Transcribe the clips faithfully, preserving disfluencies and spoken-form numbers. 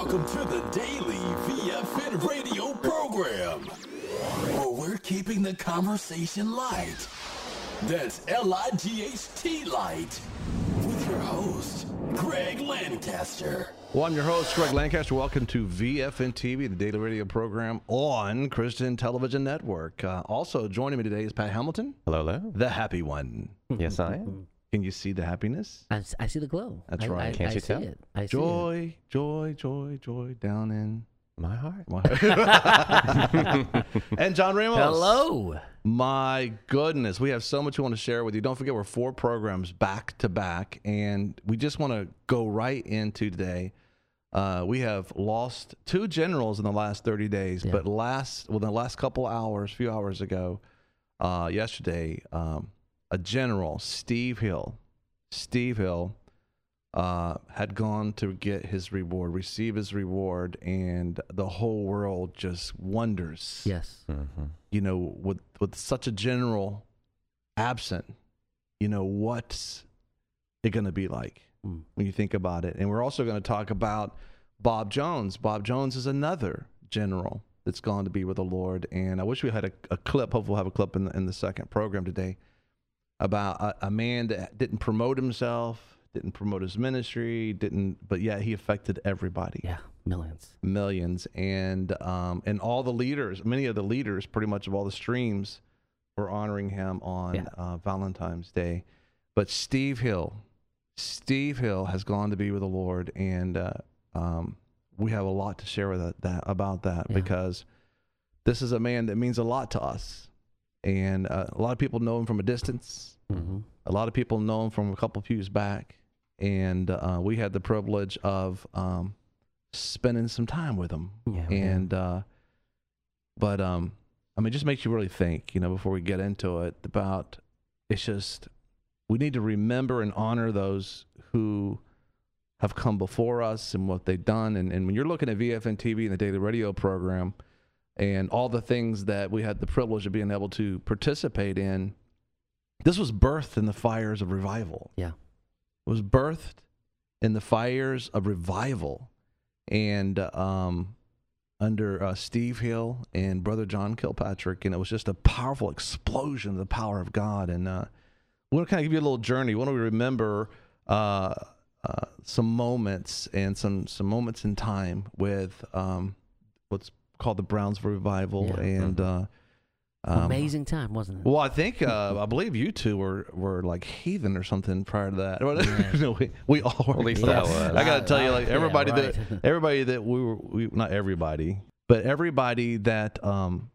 Welcome to the Daily V F N radio program, where we're keeping the conversation light. That's L I G H T light. With your host, Greg Lancaster. Well, I'm your host, Greg Lancaster. Welcome to V F N T V, the daily radio program on Christian Television Network. Uh, also joining me today is Pat Hamilton. Hello, hello. The happy one. Yes, I am. Can you see the happiness? I, I see the glow. That's I, right. I, Can't I you see tell? it. I see Joy, joy, joy, joy down in My heart. my And John Ramos. it. Hello. My goodness, we have so much we want to share with you. Don't forget, we're four programs back to back, and we just want to go right into today. Uh, we have lost two generals in the last thirty days, Yeah. but last, well, the last couple hours, few hours ago, uh, yesterday, um, a general, Steve Hill, Steve Hill, uh, had gone to get his reward, receive his reward, and the whole world just wonders. Yes. Mm-hmm. You know, with with such a general absent, you know, what's it going to be like Mm. when you think about it? And we're also going to talk about Bob Jones. Bob Jones is another general that's gone to be with the Lord. And I wish we had a, a clip. Hopefully we'll have a clip in the, in the second program today about a, a man that didn't promote himself, didn't promote his ministry, didn't, but yet he affected everybody. Yeah. Millions. Millions, and um, and all the leaders, many of the leaders, pretty much of all the streams, were honoring him on Yeah. uh, Valentine's Day. But Steve Hill, Steve Hill has gone to be with the Lord, and uh, um, we have a lot to share with that, that about that Yeah. because this is a man that means a lot to us, and uh, a lot of people know him from a distance. Mm-hmm. A lot of people know him from a couple pews back, and uh, we had the privilege of um, spending some time with him. Yeah, we and uh, but um, I mean, it just makes you really think, you know, before we get into it, about it's just we need to remember and honor those who have come before us and what they've done. And, and when you're looking at V F N T V and the daily radio program and all the things that we had the privilege of being able to participate in, this was birthed in the fires of revival. Yeah. It was birthed in the fires of revival. And um, under uh, Steve Hill and Brother John Kilpatrick, and it was just a powerful explosion of the power of God. And uh, we want to kind of give you a little journey. We want to remember uh, uh, some moments and some some moments in time with um, what's called the Brownsville Revival. Yeah. And uh, um, Amazing time, wasn't it? well, I think uh, I believe you two were, were like heathen or something prior to that. Yeah. no, we, we all were. At least Yeah. that was. I got to tell you, like Yeah, everybody right. that everybody that we were, we, not everybody, but everybody that um,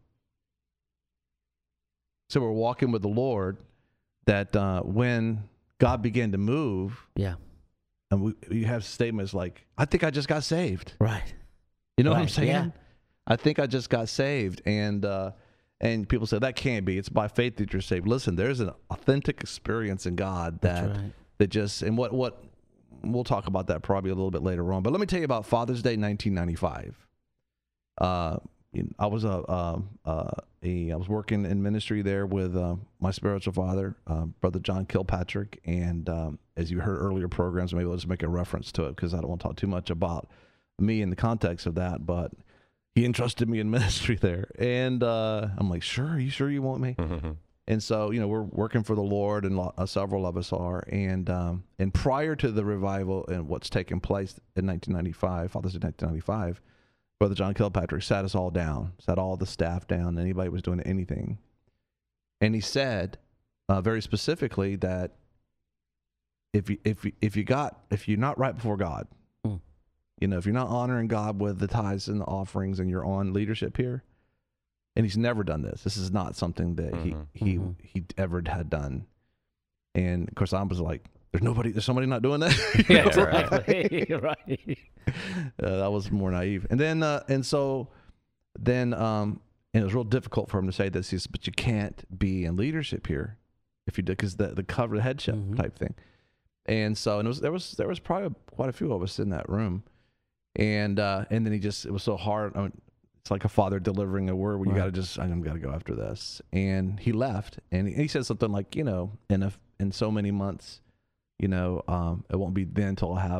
so we're walking with the Lord. That uh, when God began to move, Yeah. and we you have statements like, "I think I just got saved." Right. You know what I'm Right, saying? yeah. I think I just got saved, and uh, and people say that can't be. It's by faith that you're saved. Listen, there's an authentic experience in God that That's right. that just and what what we'll talk about that probably a little bit later on. But let me tell you about Father's Day, nineteen ninety-five. Uh, you know, I was a, uh, uh, a I was working in ministry there with uh, my spiritual father, uh, Brother John Kilpatrick, and um, as you heard earlier programs, maybe let's just make a reference to it because I don't want to talk too much about me in the context of that, but he entrusted me in ministry there, and uh, I'm like, sure, are you sure you want me? Mm-hmm. And so, you know, we're working for the Lord, and lo- uh, several of us are. And um, and prior to the revival and what's taken place in nineteen ninety-five, Father's Day nineteen ninety-five, Brother John Kilpatrick sat us all down, sat all the staff down, anybody was doing anything. And he said uh, very specifically that if you, if you, if you got, if you're not right before God, Hmm. you know, if you're not honoring God with the tithes and the offerings and you're on leadership here, and he's never done this. This is not something that Mhm. he he Mhm. he ever had done. And of course, I was like, "There's nobody. There's somebody not doing that." You Yeah, know? right. right. Uh, that was more naive. And then uh, and so then um and it was real difficult for him to say this. He says, "But you can't be in leadership here if you do, because the the cover the headship Mhm. type thing." And so and it was there was there was probably quite a few of us in that room. And uh, and then he just it was so hard. I mean, it's like a father delivering a word where you Right. got to just, I'm got to go after this. And he left, and he, he said something like, you know, in a, in so many months, you know, um, it won't be then until I have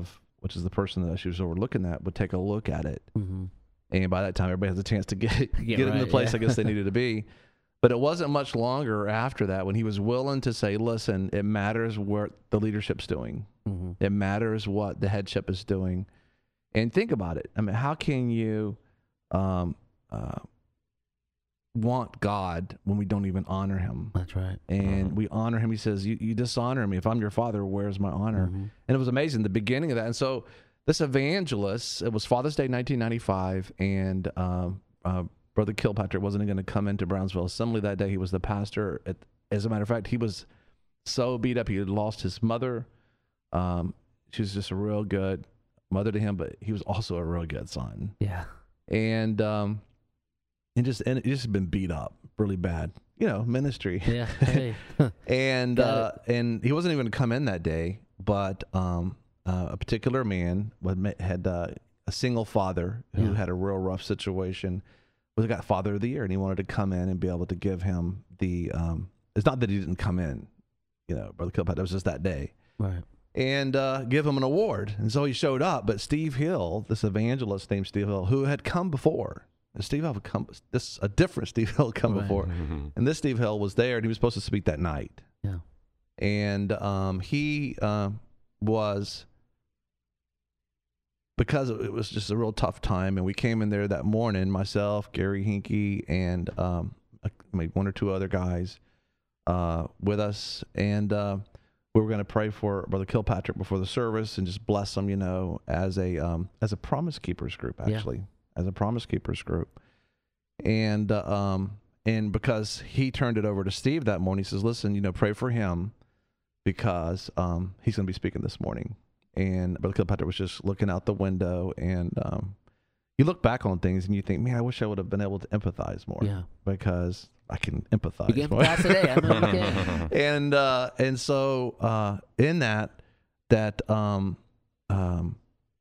which is the person that she was overlooking that, would take a look at it. Mm-hmm. And by that time, everybody has a chance to get Yeah, get in the right, place yeah. I guess they needed to be. But it wasn't much longer after that when he was willing to say, listen, it matters what the leadership's doing. Mm-hmm. It matters what the headship is doing. And think about it. I mean, how can you um, uh, want God when we don't even honor him? That's right. And Mhm. we honor him. He says, you, you dishonor me. If I'm your father, where's my honor? Mhm. And it was amazing, the beginning of that. And so this evangelist, it was Father's Day nineteen ninety-five, and um, uh, Brother Kilpatrick wasn't going to come into Brownsville Assembly that day. He was the pastor. At, as a matter of fact, he was so beat up. He had lost his mother. Um, she was just a real good mother to him, but he was also a real good son. Yeah. And um, and just and it just been beat up really bad. You know, ministry. Yeah. Hey. And Got uh, and he wasn't even going to come in that day, but um, uh, a particular man would- had uh, a single father who Yeah. had a real rough situation. Was got Father of the Year, and he wanted to come in and be able to give him the. Um, it's not that he didn't come in, you know, Brother Kilpatrick. It was just that day, Right. and uh, give him an award. And so he showed up. But Steve Hill, this evangelist named Steve Hill, who had come before, and Steve Hill had come. This a different Steve Hill had come Right. before. Mhm. And this Steve Hill was there, and he was supposed to speak that night. Yeah. And um, he uh, was, because it was just a real tough time, and we came in there that morning, myself, Gary Hinkey, and um, maybe one or two other guys uh, with us, and uh, we were going to pray for Brother Kilpatrick before the service and just bless him, you know, as a um, as a Promise Keepers group, Yeah. actually, as a Promise Keepers group. And uh, um, and because he turned it over to Steve that morning, he says, listen, you know, pray for him because um, he's going to be speaking this morning. And Brother Kilpatrick was just looking out the window, and um, you look back on things and you think, man, I wish I would have been able to empathize more. Yeah. Because I can empathize You can more. pass today. I know you can. and uh, and so uh, in that that um, um,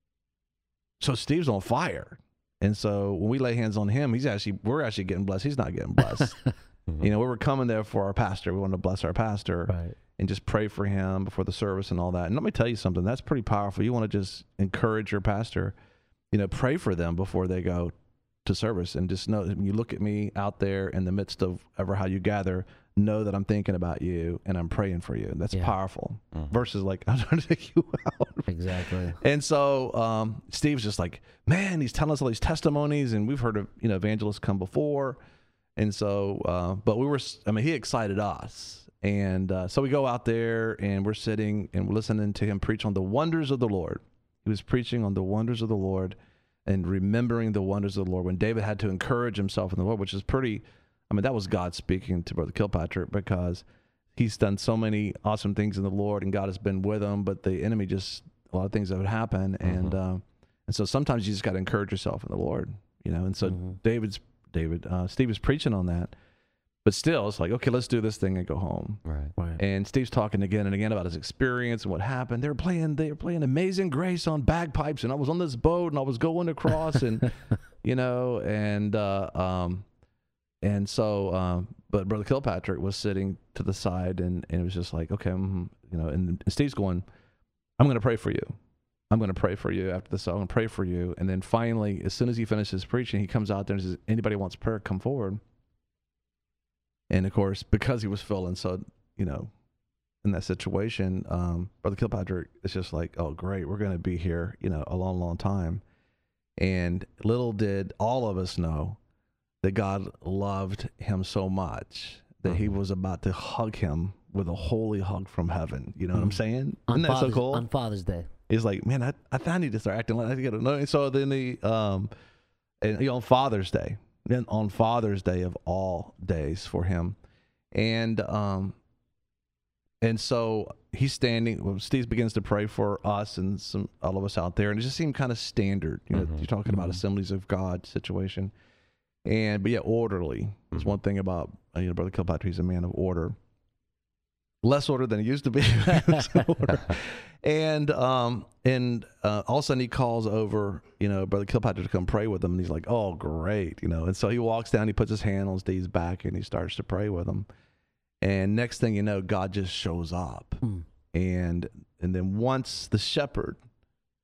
so Steve's on fire, and so when we lay hands on him, he's actually we're actually getting blessed. He's not getting blessed. You know, we were coming there for our pastor. We wanted to bless our pastor. Right. And just pray for him before the service and all that. And let me tell you something, that's pretty powerful. You want to just encourage your pastor, you know, pray for them before they go to service, and just know that when you look at me out there in the midst of ever how you gather, know that I'm thinking about you and I'm praying for you. And that's Yeah. powerful Mhm. versus like, I'm trying to take you out. Exactly. And so um, Steve's just like, man, he's telling us all these testimonies, and we've heard of, you know, evangelists come before. And so, uh, but we were, I mean, he excited us. And uh, so we go out there, and we're sitting and we're listening to him preach on the wonders of the Lord. He was preaching on the wonders of the Lord and remembering the wonders of the Lord when David had to encourage himself in the Lord, which is pretty, I mean, that was God speaking to Brother Kilpatrick, because he's done so many awesome things in the Lord and God has been with him, but the enemy just, a lot of things that would happen. Mhm. And, uh, and so sometimes you just got to encourage yourself in the Lord, you know? And so Mhm. David's, David, uh, Steve was preaching on that. But still, it's like, okay, let's do this thing and go home. Right. Right. And Steve's talking again and again about his experience and what happened. They were playing, they were playing Amazing Grace on bagpipes, and I was on this boat and I was going across, and you know, and uh, um, and so, um, but Brother Kilpatrick was sitting to the side, and, and it was just like, okay, mm, you know, and Steve's going, I'm going to pray for you. I'm going to pray for you after this. I'm going to pray for you. And then finally, as soon as he finishes preaching, he comes out there and says, anybody wants prayer, come forward. And of course, because he was feeling so, you know, in that situation, um, Brother Kilpatrick is just like, oh, great, we're going to be here, you know, a long, long time. And little did all of us know that God loved him so much that he Mhm. was about to hug him with a holy hug from heaven. You know what I'm Mhm. saying? On Isn't that so Father's, cool? on Father's Day. He's like, man, I, I, I need to start acting like I get know. And so then the um, and, you know, on Father's Day, then on Father's Day of all days for him, and um, and so he's standing. Well, Steve begins to pray for us and some all of us out there, and it just seemed kind of standard. You know, Mhm. you're talking about Mhm. Assemblies of God situation, and but yeah, orderly. There's Mhm. one thing about uh, you know, Brother Kilpatrick. He's a man of order. Less order than he used to be. Order. And um and uh, all of a sudden he calls over, you know, Brother Kilpatrick to come pray with him, and he's like, oh, great, you know. And so he walks down, he puts his hand on Steve's back, and he starts to pray with him. And next thing you know, God just shows up. Mm. And and then once the shepherd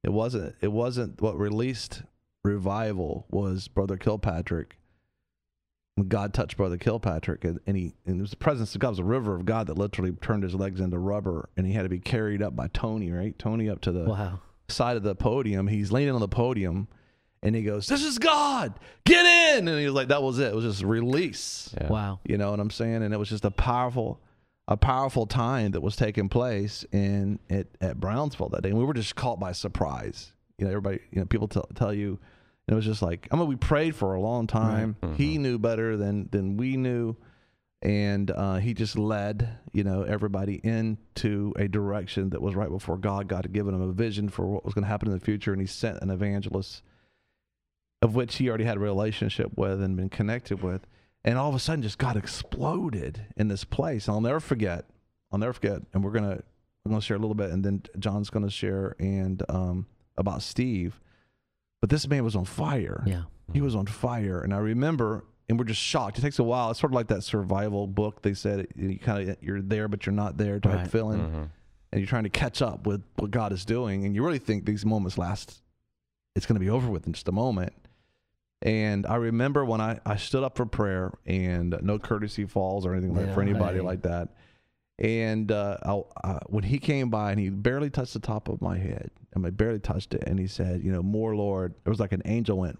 It wasn't. It wasn't what released revival was Brother Kilpatrick. When God touched Brother Kilpatrick, and, and he and it was the presence of God, it was a river of God that literally turned his legs into rubber, and he had to be carried up by Tony, right? Tony up to the Wow. side of the podium. He's leaning on the podium, and he goes, "This is God. Get in!" And he was like, that was it. It was just release. Yeah. Wow. You know what I'm saying? And it was just a powerful, a powerful time that was taking place in at, at Brownsville that day. And we were just caught by surprise. You know, everybody, you know, people tell tell you, and it was just like, I mean, we prayed for a long time. Right. Mm-hmm. He knew better than than we knew, and uh, he just led, you know, everybody into a direction that was right before God. God had given him a vision for what was going to happen in the future, and he sent an evangelist, of which he already had a relationship with and been connected with. And all of a sudden, just God exploded in this place. And I'll never forget. I'll never forget. And we're gonna I'm gonna share a little bit, and then John's gonna share and um, about Steve. But this man was on fire. Yeah. He was on fire, and I remember, and we're just shocked. It takes a while. It's sort of like that survival book. They said you kind of you're there, but you're not there type Right. feeling, Mm-hmm. and you're trying to catch up with what God is doing, and you really think these moments last. It's going to be over with in just a moment. And I remember when I, I stood up for prayer, and no courtesy falls or anything like Yeah, for anybody right. like that. And uh, I, I, when he came by, and he barely touched the top of my head, I mean, barely touched it, and he said, "You know, more, Lord." It was like an angel went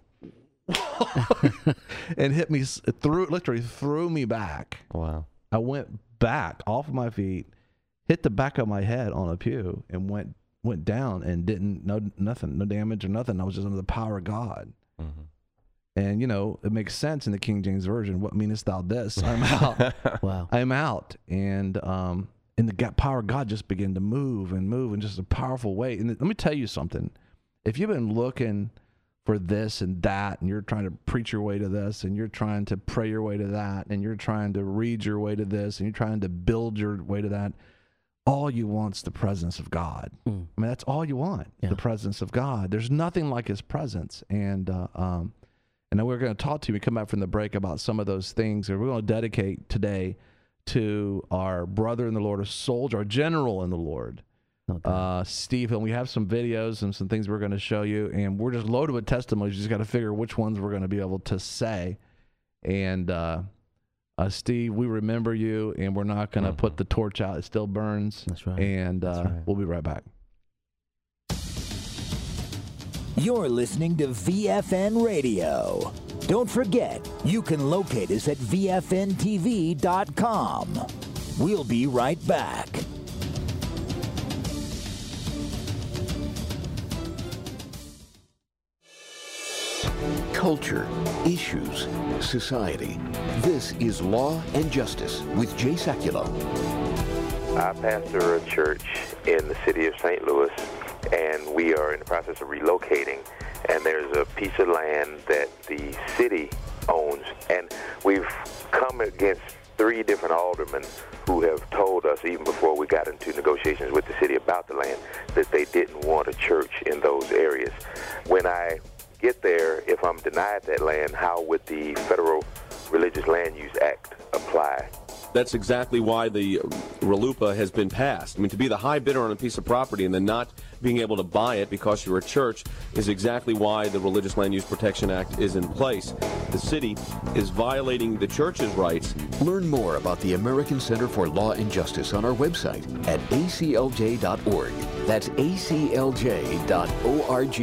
and hit me through, literally threw me back. Wow. I went back off of my feet, hit the back of my head on a pew, and went went down and didn't no nothing, no damage or nothing. I was just under the power of God. Mm-hmm. And, you know, it makes sense in the King James Version. What meanest thou this? I'm out. Wow. I'm out. And um, and the God, power of God just began to move and move in just a powerful way. And let me tell you something. If you've been looking for this and that, and you're trying to preach your way to this, and you're trying to pray your way to that, and you're trying to read your way to this, and you're trying to build your way to that, all you want's the presence of God. Mm. I mean, that's all you want, Yeah. the presence of God. There's nothing like his presence. And uh, um, and then we're going to talk to you. We come back from the break about some of those things. And we're going to dedicate today to our brother in the Lord, a soldier, our general in the Lord, No doubt. uh, Steve. And we have some videos and some things we're going to show you. And we're just loaded with testimonies. You just got to figure which ones we're going to be able to say. And uh, uh, Steve, we remember you, and we're not going to Mhm. put the torch out. It still burns. That's right. And uh, That's right. we'll be right back. You're listening to V F N Radio. Don't forget, you can locate us at V F N T V dot com. We'll be right back. Culture, issues, society. This is Law and Justice with Jay Sekulow. I pastor a church in the city of Saint Louis, and we are in the process of relocating. And there's a piece of land that the city owns, and we've come against three different aldermen who have told us, even before we got into negotiations with the city about the land, that they didn't want a church in those areas. When I get there, if I'm denied that land, how would the Federal Religious Land Use Act apply? That's exactly why the RLUIPA has been passed. I mean, to be the high bidder on a piece of property and then not being able to buy it because you're a church is exactly why the Religious Land Use Protection Act is in place. The city is violating the church's rights. Learn more about the American Center for Law and Justice on our website at A C L J dot org. That's A C L J dot org.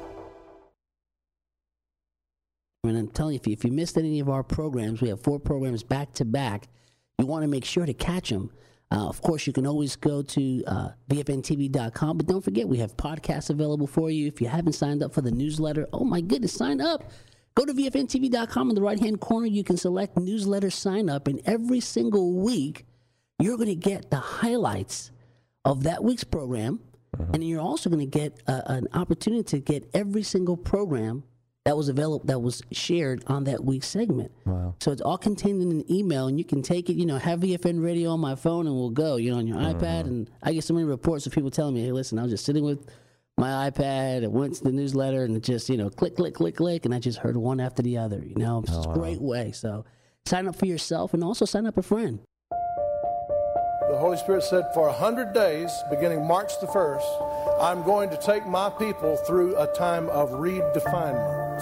And I'm telling you, if you, if you missed any of our programs, we have four programs back to back. You want to make sure to catch them. Uh, of course, you can always go to uh, V F N T V dot com, but don't forget, we have podcasts available for you. If you haven't signed up for the newsletter, oh my goodness, sign up. Go to V F N T V dot com in the right-hand corner. You can select newsletter sign up, and every single week, you're going to get the highlights of that week's program, and then you're also going to get uh, an opportunity to get every single program that was available, that was shared on that week's segment. Wow. So it's all contained in an email, and you can take it, you know, have V F N Radio on my phone, and we'll go, you know, on your Mm-hmm. iPad. And I get so many reports of people telling me, hey, listen, I was just sitting with my iPad, I went to the newsletter, and it just, you know, click, click, click, click, and I just heard one after the other, you know. It's Oh, a wow. great way. So sign up for yourself, and also sign up a friend. The Holy Spirit said, for a hundred days, beginning March the first, I'm going to take my people through a time of redefinement.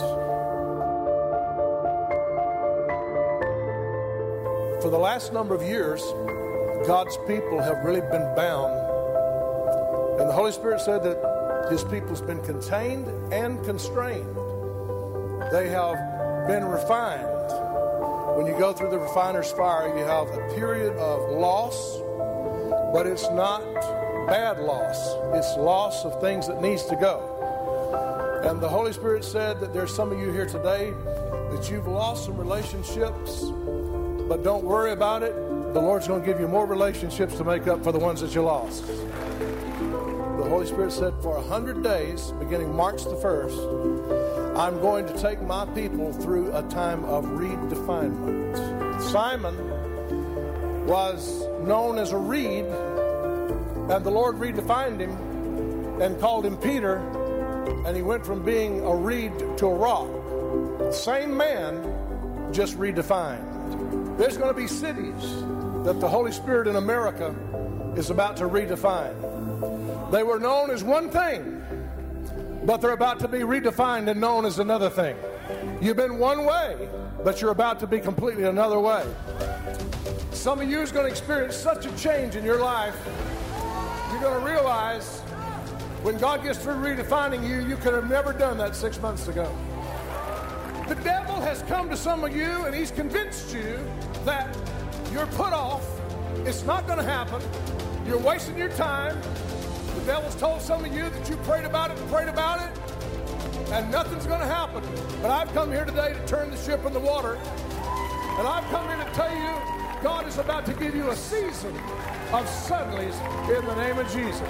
For the last number of years, God's people have really been bound. And the Holy Spirit said that His people's been contained and constrained. They have been refined. When you go through the refiner's fire, you have a period of loss, but it's not bad loss. It's loss of things that needs to go. And the Holy Spirit said that there's some of you here today that you've lost some relationships, but don't worry about it. The Lord's going to give you more relationships to make up for the ones that you lost. The Holy Spirit said for a hundred days, beginning March the first, I'm going to take my people through a time of redefinement. Simon was known as a reed, and the Lord redefined him and called him Peter, and he went from being a reed to a rock. Same man, just redefined. There's going to be cities that the Holy Spirit in America is about to redefine. They were known as one thing, but they're about to be redefined and known as another thing. You've been one way, but you're about to be completely another way. Some of you is going to experience such a change in your life, you're going to realize when God gets through redefining you, you could have never done that six months ago. The devil has come to some of you and he's convinced you that you're put off, it's not going to happen, you're wasting your time. The devil's told some of you that you prayed about it and prayed about it, and nothing's going to happen. But I've come here today to turn the ship in the water, and I've come here to tell you God is about to give you a season of suddenlies in the name of Jesus.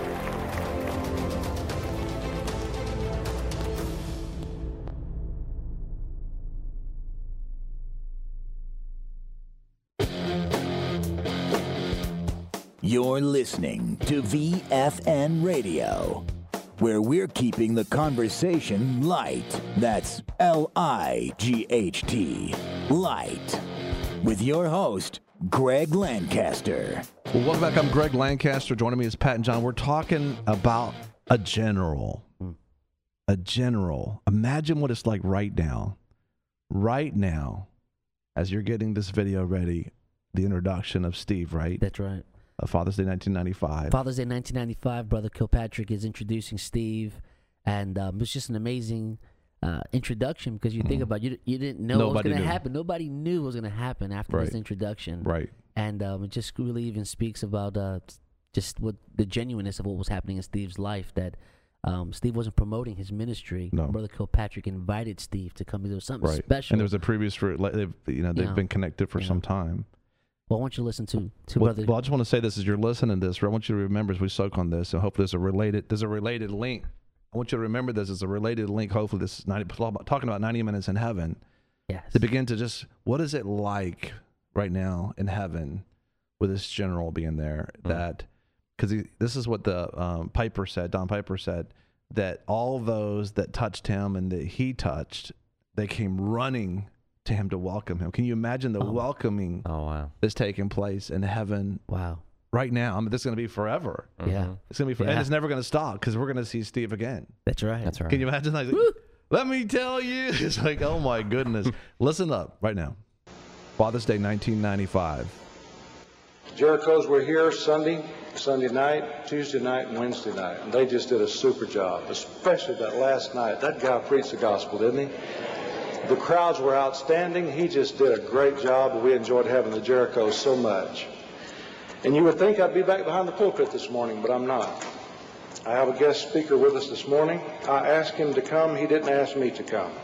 You're listening to V F N Radio, where we're keeping the conversation light. That's L I G H T, light. With your host, Greg Lancaster. Well, welcome back. I'm Greg Lancaster. Joining me is Pat and John. We're talking about a general. A general. Imagine what it's like right now. Right now, as you're getting this video ready, the introduction of Steve, right? That's right. Uh, Father's Day nineteen ninety-five. Father's Day nineteen ninety-five, Brother Kilpatrick is introducing Steve, and um, it's just an amazing uh, introduction because you mm. think about it, you, you didn't know Nobody what was going to happen. Nobody knew what was going to happen after right. this introduction. Right. And um, it just really even speaks about uh, just what the genuineness of what was happening in Steve's life, that um, Steve wasn't promoting his ministry. No. Brother Kilpatrick invited Steve to come. There was something right. special. And there was a previous, for, they've, you know, they've yeah. been connected for yeah. some time. Well, I want you to listen to, to well, Brother. Well, I just want to say this as you're listening to this. I want you to remember as we soak on this, and hopefully there's a related, there's a related link. I want you to remember this as a related link. Hopefully this is ninety, talking about ninety minutes in heaven. Yes. To begin to just, what is it like right now in heaven with this general being there? Mm. That, because this is what the um, Piper said, Don Piper said, that all those that touched him and that he touched, they came running to him to welcome him. Can you imagine the oh. welcoming oh, wow. that's taking place in heaven? Wow. Right now. I mean, this is going to be forever. Mm-hmm. Yeah. It's going to be forever. Yeah. And it's never going to stop because we're going to see Steve again. That's right. That's right. Can you imagine? Like, let me tell you. It's like, oh my goodness. Listen up right now. Father's Day nineteen ninety-five. Jericho's were here Sunday, Sunday night, Tuesday night, and Wednesday night. And they just did a super job, especially that last night. That guy preached the gospel, didn't he? The crowds were outstanding. He just did a great job. We enjoyed having the Jerichos so much. And you would think I'd be back behind the pulpit this morning, but I'm not. I have a guest speaker with us this morning. I asked him to come. He didn't ask me to come.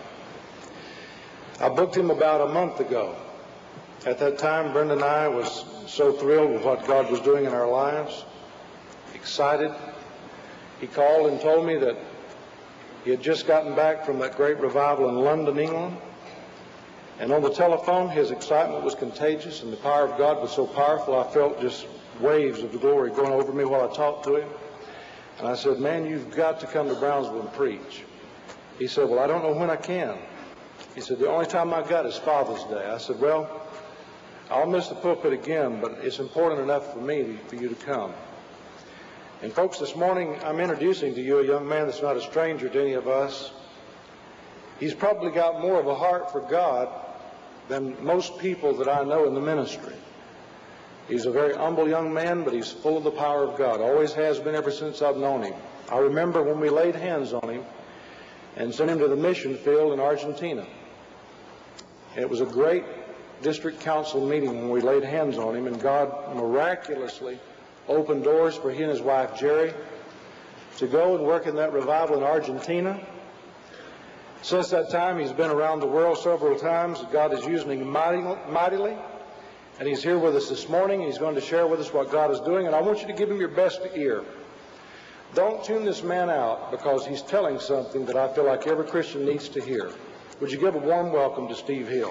I booked him about a month ago. At that time, Brenda and I was so thrilled with what God was doing in our lives, excited. He called and told me that he had just gotten back from that great revival in London, England. And on the telephone, his excitement was contagious, and the power of God was so powerful, I felt just waves of the glory going over me while I talked to him. And I said, man, you've got to come to Brownsville and preach. He said, well, I don't know when I can. He said, the only time I got is Father's Day. I said, well, I'll miss the pulpit again, but it's important enough for me for you to come. And folks, this morning I'm introducing to you a young man that's not a stranger to any of us. He's probably got more of a heart for God than most people that I know in the ministry. He's a very humble young man, but he's full of the power of God. Always has been ever since I've known him. I remember when we laid hands on him and sent him to the mission field in Argentina. It was a great district council meeting when we laid hands on him, and God miraculously opened doors for he and his wife, Jerry, to go and work in that revival in Argentina. Since that time, he's been around the world several times. God is using him mightily, and he's here with us this morning. He's going to share with us what God is doing, and I want you to give him your best ear. Don't tune this man out, because he's telling something that I feel like every Christian needs to hear. Would you give a warm welcome to Steve Hill?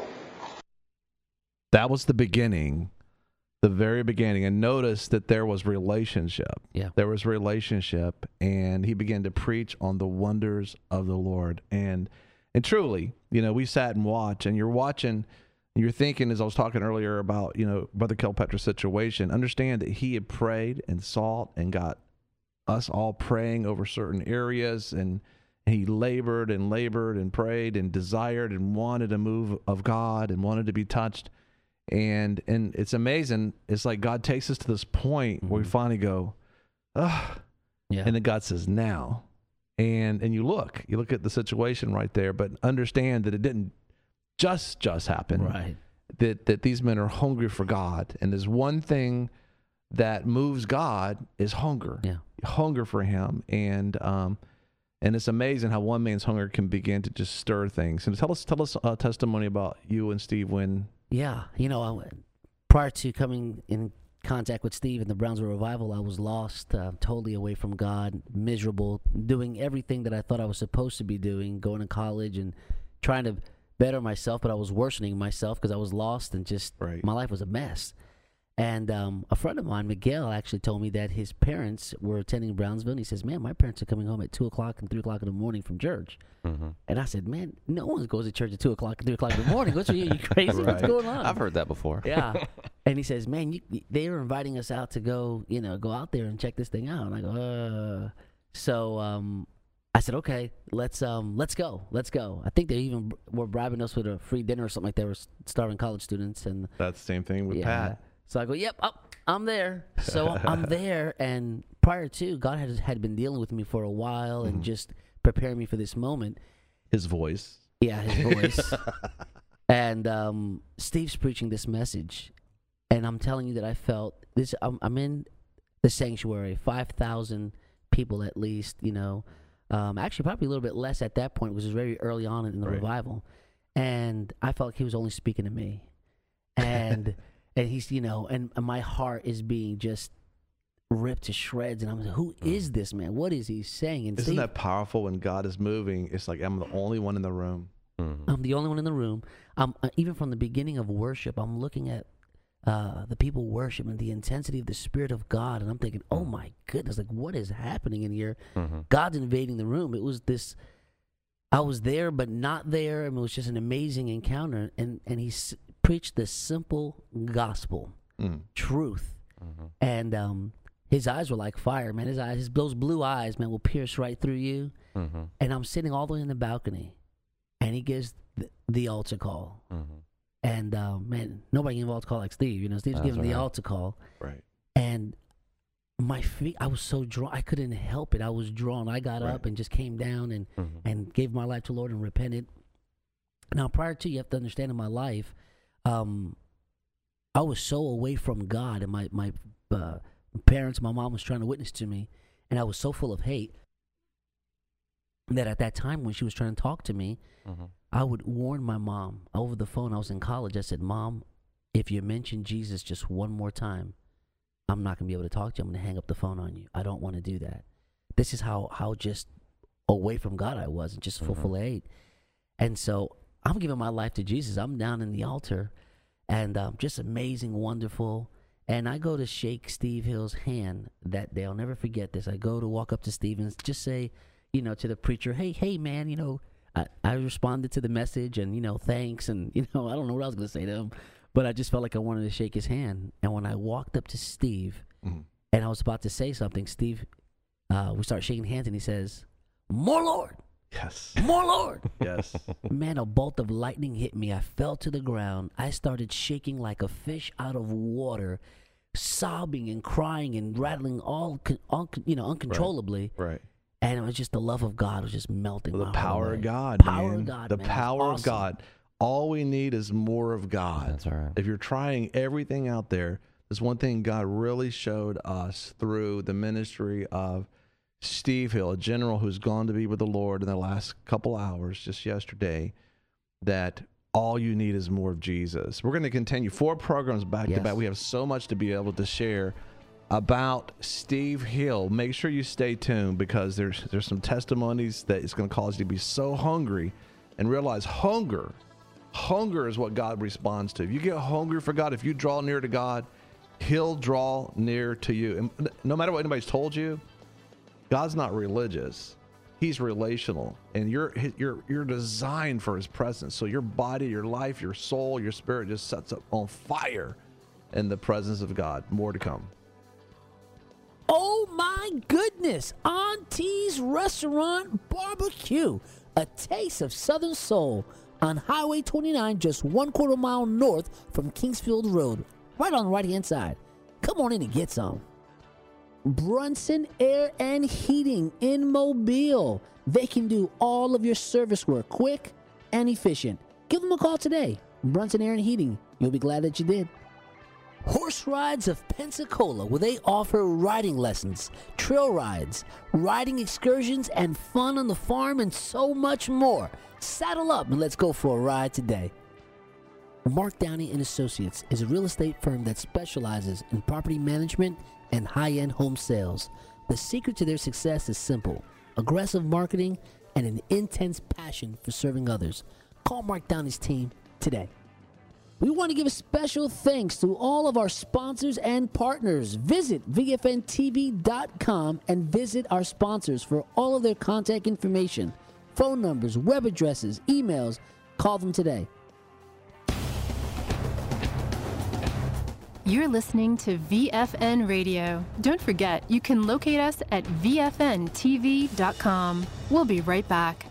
That was the beginning, the very beginning. And notice that there was relationship. Yeah. There was relationship, and he began to preach on the wonders of the Lord. And and truly, you know, we sat and watched, and you're watching, and you're thinking, as I was talking earlier about, you know, Brother Kilpatrick's situation, understand that he had prayed and sought and got us all praying over certain areas, and he labored and labored and prayed and desired and wanted a move of God and wanted to be touched. And and it's amazing. It's like God takes us to this point mm-hmm. where we finally go, ugh. Yeah. And then God says, now. And and you look, you look at the situation right there, but understand that it didn't just just happen. Right. That that these men are hungry for God. And there's one thing that moves God is hunger. Yeah. Hunger for him. And um and it's amazing how one man's hunger can begin to just stir things. And tell us tell us a testimony about you and Steve when Yeah, you know, I, prior to coming in contact with Steve in the Brownsville Revival, I was lost, uh, totally away from God, miserable, doing everything that I thought I was supposed to be doing, going to college and trying to better myself, but I was worsening myself because I was lost and just, right. my life was a mess. And um, a friend of mine, Miguel, actually told me that his parents were attending Brownsville, and he says, man, my parents are coming home at two o'clock and three o'clock in the morning from church. Mm-hmm. And I said, man, no one goes to church at two o'clock and three o'clock in the morning. What's, are you, you crazy? Right. What's going on? I've heard that before. Yeah. And he says, man, you, they were inviting us out to go, you know, go out there and check this thing out. And I go, uh. So um, I said, okay, let's um, let's go. Let's go. I think they even were bribing us with a free dinner or something like that. They were starving college students. And that's the same thing with yeah. Pat. So I go, yep, oh, I'm there. So I'm there, and prior to, God had had been dealing with me for a while and mm-hmm. just preparing me for this moment. His voice. Yeah, his voice. And um, Steve's preaching this message, and I'm telling you that I felt this. I'm, I'm in the sanctuary, five thousand people at least. You know, um, actually probably a little bit less at that point, which was very early on in the right. revival, and I felt like he was only speaking to me, and. And he's, you know, and my heart is being just ripped to shreds. And I'm like, who is this man? What is he saying? And Isn't Steve, that powerful when God is moving? It's like I'm the only one in the room. Mm-hmm. I'm the only one in the room. Um, even from the beginning of worship, I'm looking at uh, the people worship and the intensity of the Spirit of God. And I'm thinking, oh, my goodness, like, what is happening in here? Mm-hmm. God's invading the room. It was this, I was there but not there. I mean, it was just an amazing encounter. And, and he's preached the simple gospel, mm. truth, mm-hmm. and um, his eyes were like fire, man. His eyes, his, those blue eyes, man, will pierce right through you. Mm-hmm. And I'm sitting all the way in the balcony, and he gives the, the altar call. Mm-hmm. And uh, man, nobody gave altar call like Steve. You know, Steve's That's giving right. the altar call. Right. And my feet, I was so drawn, I couldn't help it. I was drawn. I got right. up and just came down and mm-hmm. and gave my life to the Lord and repented. Now, prior to, you have to understand in my life. Um, I was so away from God, and my my uh, parents, my mom was trying to witness to me, and I was so full of hate that at that time when she was trying to talk to me, mm-hmm. I would warn my mom over the phone. I was in college. I said, Mom, if you mention Jesus just one more time, I'm not going to be able to talk to you. I'm going to hang up the phone on you. I don't want to do that. This is how, how just away from God I was, and just mm-hmm. full, full of hate. And so I'm giving my life to Jesus. I'm down in the altar, and um, just amazing, wonderful. And I go to shake Steve Hill's hand that day. I'll never forget this. I go to walk up to Steve and just say, you know, to the preacher, hey, hey, man, you know, I, I responded to the message and, you know, thanks. And, you know, I don't know what I was going to say to him, but I just felt like I wanted to shake his hand. And when I walked up to Steve, mm-hmm. And I was about to say something. Steve, uh, we start shaking hands, and he says, "More Lord." Yes. More Lord. Yes. Man, a bolt of lightning hit me. I fell to the ground. I started shaking like a fish out of water, sobbing and crying and rattling all, all you know, uncontrollably. Right. right. And it was just the love of God was just melting. Well, the my power heart of away. God, Power man. of God, the man. power Awesome. of God. All we need is more of God. That's all right. If you're trying everything out there, there's one thing God really showed us through the ministry of Steve Hill, a general who's gone to be with the Lord in the last couple hours, just yesterday, that all you need is more of Jesus. We're going to continue four programs back Yes. to back. We have so much to be able to share about Steve Hill. Make sure you stay tuned, because there's there's some testimonies that is going to cause you to be so hungry and realize hunger, hunger is what God responds to. If you get hungry for God, if you draw near to God, He'll draw near to you. And no matter what anybody's told you, God's not religious. He's relational, and you're you're you're designed for His presence. So your body, your life, your soul, your spirit just sets up on fire in the presence of God. More to come. Oh my goodness! Auntie's Restaurant Barbecue, a taste of Southern soul on Highway twenty-nine, just one quarter mile north from Kingsfield Road, right on the right-hand side. Come on in and get some. Brunson Air and Heating in Mobile. They can do all of your service work quick and efficient. Give them a call today. Brunson Air and Heating. You'll be glad that you did. Horse Rides of Pensacola, where they offer riding lessons, trail rides, riding excursions, and fun on the farm, and so much more. Saddle up and let's go for a ride today. Mark Downey and Associates is a real estate firm that specializes in property management and high-end home sales. The secret to their success is simple: aggressive marketing and an intense passion for serving others. Call Mark Downey's team today. We want to give a special thanks to all of our sponsors and partners. Visit V F N T V dot com and visit our sponsors for all of their contact information, phone numbers, web addresses, emails. Call them today. You're listening to V F N Radio. Don't forget, you can locate us at V F N T V dot com. We'll be right back.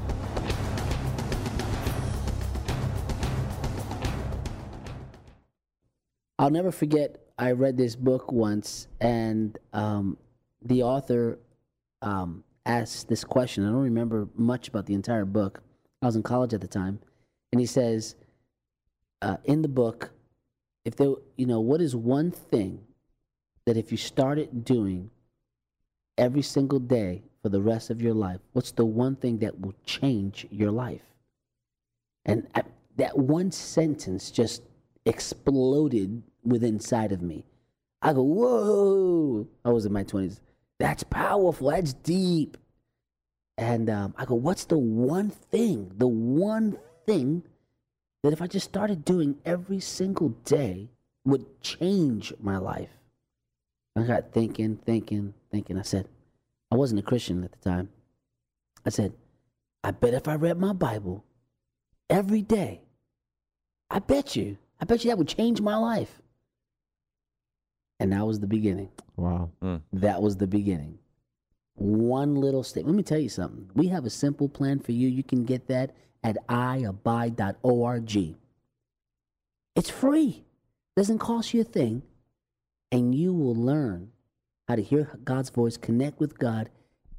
I'll never forget, I read this book once, and um, the author um, asked this question. I don't remember much about the entire book. I was in college at the time. And he says, uh, in the book, if there, you know, what is one thing that if you started doing every single day for the rest of your life, what's the one thing that will change your life? And I, that one sentence just exploded within inside of me. I go, whoa. I was in my twenties. That's powerful. That's deep. And um, I go, what's the one thing, the one thing that if I just started doing every single day would change my life? I got thinking, thinking, thinking. I said, I wasn't a Christian at the time. I said, I bet if I read my Bible every day, I bet you, I bet you that would change my life. And that was the beginning. Wow. Mm. That was the beginning. One little step. Let me tell you something. We have a simple plan for you. You can get that at i abide dot org. It's free. Doesn't cost you a thing. And you will learn how to hear God's voice, connect with God,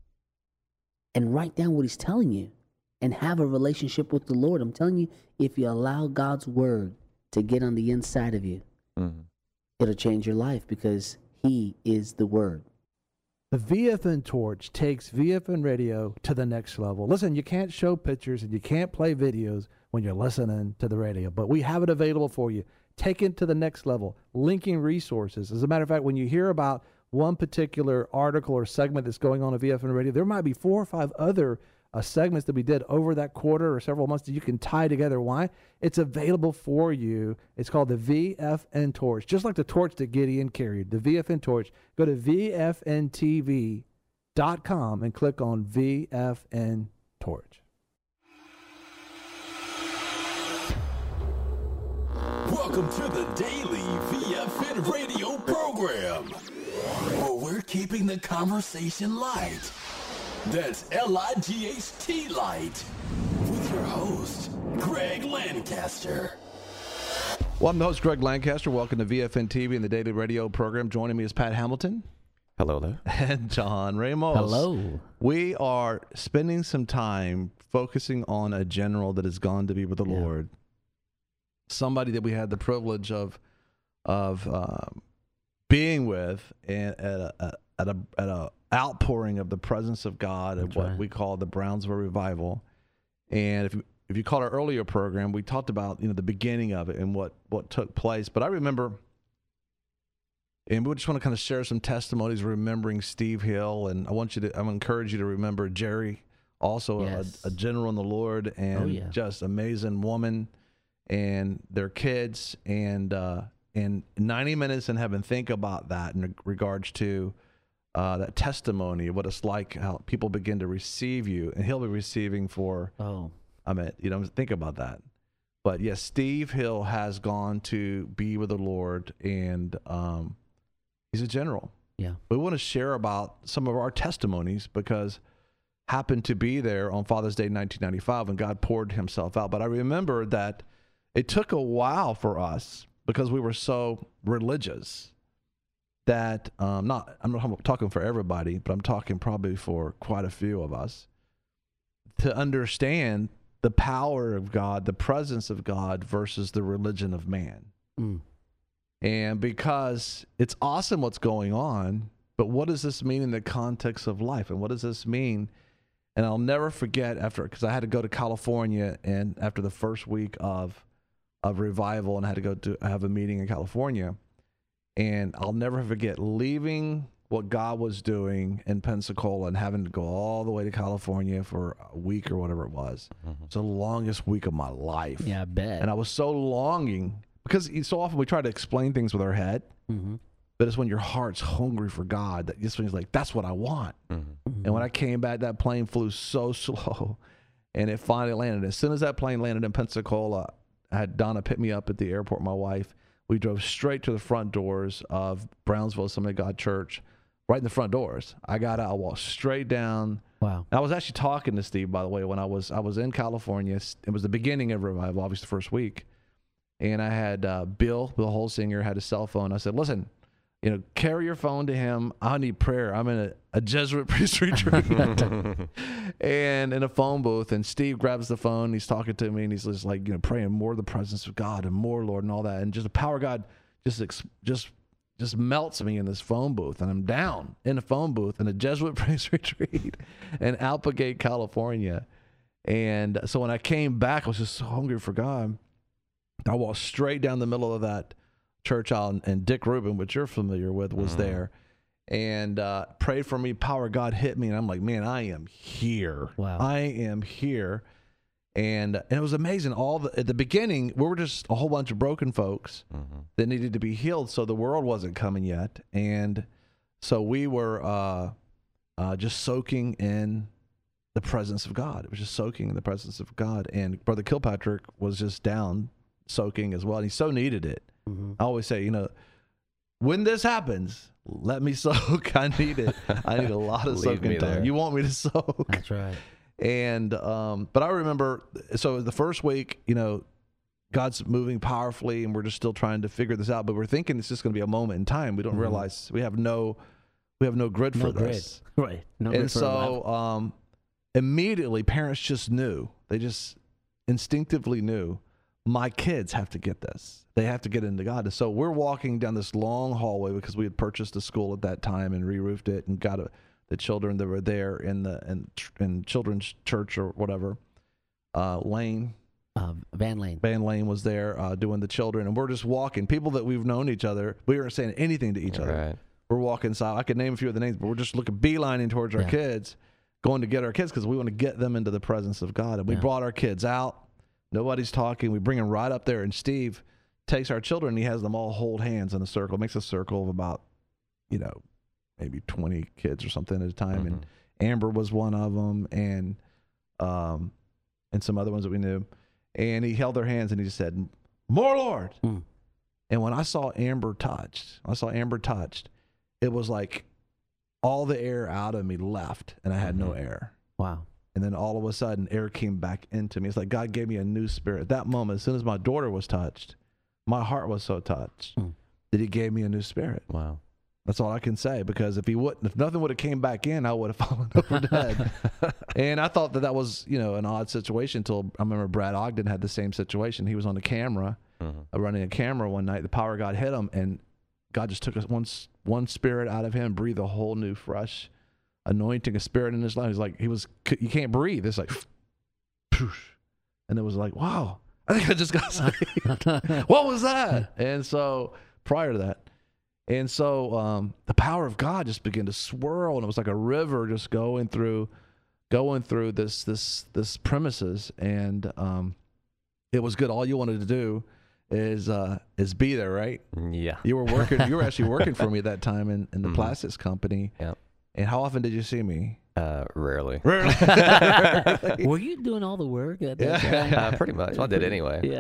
and write down what He's telling you and have a relationship with the Lord. I'm telling you, if you allow God's word to get on the inside of you, mm-hmm. it'll change your life because He is the Word. The V F N Torch takes V F N Radio to the next level. Listen, you can't show pictures and you can't play videos when you're listening to the radio, but we have it available for you. Take it to the next level, linking resources. As a matter of fact, when you hear about one particular article or segment that's going on at V F N Radio, there might be four or five other uh, segments that we did over that quarter or several months that you can tie together. Why? It's available for you. It's called the V F N Torch, just like the torch that Gideon carried, the V F N Torch. Go to V F N T V dot com and click on V F N Torch. Welcome to the daily V F N radio program. keeping the conversation light. That's L I G H T Light. With your host, Greg Lancaster. Well, I'm the host, Greg Lancaster. Welcome to V F N T V and the Daily Radio program. Joining me is Pat Hamilton. Hello there. And John Ramos. Hello. We are spending some time focusing on a general that has gone to be with the yeah. Lord. Somebody that we had the privilege of of um, being with and at a, at a at a outpouring of the presence of God at what right. we call the Brownsville Revival. And if you, if you caught our earlier program, we talked about, you know, the beginning of it and what, what took place. But I remember, and we just want to kind of share some testimonies remembering Steve Hill. And I want you to, I want to encourage you to remember Jerry, also yes. a, a general in the Lord, and oh, yeah. just amazing woman and their kids. And, uh, and ninety minutes in heaven, think about that in regards to Uh, that testimony of what it's like, how people begin to receive you, and he'll be receiving for, oh, I mean, you know, think about that. But yes, Steve Hill has gone to be with the Lord, and um, he's a general. Yeah. We want to share about some of our testimonies because happened to be there on Father's Day nineteen ninety-five when God poured himself out. But I remember that it took a while for us because we were so religious. That um, not I'm not talking for everybody, but I'm talking probably for quite a few of us, to understand the power of God, the presence of God versus the religion of man. Mm. And because it's awesome what's going on, but what does this mean in the context of life? And what does this mean? And I'll never forget after, because I had to go to California, and after the first week of of revival, and I had to go to have a meeting in California. And I'll never forget leaving what God was doing in Pensacola and having to go all the way to California for a week or whatever it was. Mm-hmm. It's the longest week of my life. Yeah, I bet. And I was so longing, because so often we try to explain things with our head, mm-hmm. but it's when your heart's hungry for God that just when you're like, that's what I want. Mm-hmm. Mm-hmm. And when I came back, that plane flew so slow, and it finally landed. As soon as that plane landed in Pensacola, I had Donna pick me up at the airport, my wife. We drove straight to the front doors of Brownsville Assembly of God Church, right in the front doors. I got out, I walked straight down. Wow. I was actually talking to Steve, by the way, when I was I was in California. It was the beginning of revival, obviously the first week. And I had uh, Bill, the whole singer, had a cell phone. I said, listen, you know, carry your phone to him. I need prayer. I'm in a, a Jesuit priest retreat. And in a phone booth, and Steve grabs the phone. He's talking to me, and he's just like, you know, praying more of the presence of God and more, Lord, and all that. And just the power of God just just just melts me in this phone booth. And I'm down in a phone booth in a Jesuit priest retreat in Alpegate, California. And so when I came back, I was just so hungry for God. I walked straight down the middle of that church out, and, and Dick Rubin, which you're familiar with, was mm. there, and uh, prayed for me. Power of God hit me, and I'm like, man, I am here. Wow. I am here. And and it was amazing. All the, at the beginning, we were just a whole bunch of broken folks mm-hmm. that needed to be healed, so the world wasn't coming yet. And so we were uh, uh, just soaking in the presence of God. It was just soaking in the presence of God. And Brother Kilpatrick was just down soaking as well, and he so needed it. Mm-hmm. I always say, you know, when this happens, let me soak. I need it. I need a lot of soaking time. You want me to soak? That's right. And um, but I remember, so the first week, you know, God's moving powerfully, and we're just still trying to figure this out. But we're thinking it's just going to be a moment in time. We don't mm-hmm. realize we have no, we have no grid no for grid. this, right? No and grid for so um, immediately, parents just knew. They just instinctively knew. My kids have to get this. They have to get into God. And so we're walking down this long hallway because we had purchased a school at that time and re-roofed it and got a, the children that were there in the in, in children's church or whatever. Uh, Lane. Uh, Van Lane. Van Lane was there uh, doing the children. And we're just walking. People that we've known each other, we weren't saying anything to each All other. Right. We're walking side. I could name a few of the names, but we're just looking beelining towards our yeah. kids, going to get our kids because we want to get them into the presence of God. And we yeah. brought our kids out. Nobody's talking. We bring them right up there, and Steve takes our children, and he has them all hold hands in a circle. Makes a circle of about, you know, maybe twenty kids or something at a time. Mm-hmm. And Amber was one of them, and um, and some other ones that we knew. And he held their hands, and he just said, "More, Lord." Mm. And when I saw Amber touched, I saw Amber touched, it was like all the air out of me left, and I had mm-hmm. no air. Wow. And then all of a sudden, air came back into me. It's like God gave me a new spirit. At that moment, as soon as my daughter was touched, my heart was so touched mm. that he gave me a new spirit. Wow. That's all I can say, because if he wouldn't, if nothing would have came back in, I would have fallen over dead. And I thought that that was, you know, an odd situation until I remember Brad Ogden had the same situation. He was on the camera, mm-hmm. uh, running a camera one night. The power of God hit him, and God just took one, one spirit out of him, breathed a whole new, fresh anointing, a spirit in his life. He's like, he was, you can't breathe. It's like, and it was like, wow, I think I just got saved. What was that? And so prior to that, and so um, the power of God just began to swirl, and it was like a river just going through, going through this this this premises, and um, it was good. All you wanted to do is uh, is be there, right? Yeah. You were working. You were actually working for me that time in, in the mm-hmm. plastics company. Yeah. And how often did you see me? Uh, rarely. Rarely. Were you doing all the work at that yeah. time? Uh, pretty much. Well, I did anyway. Yeah.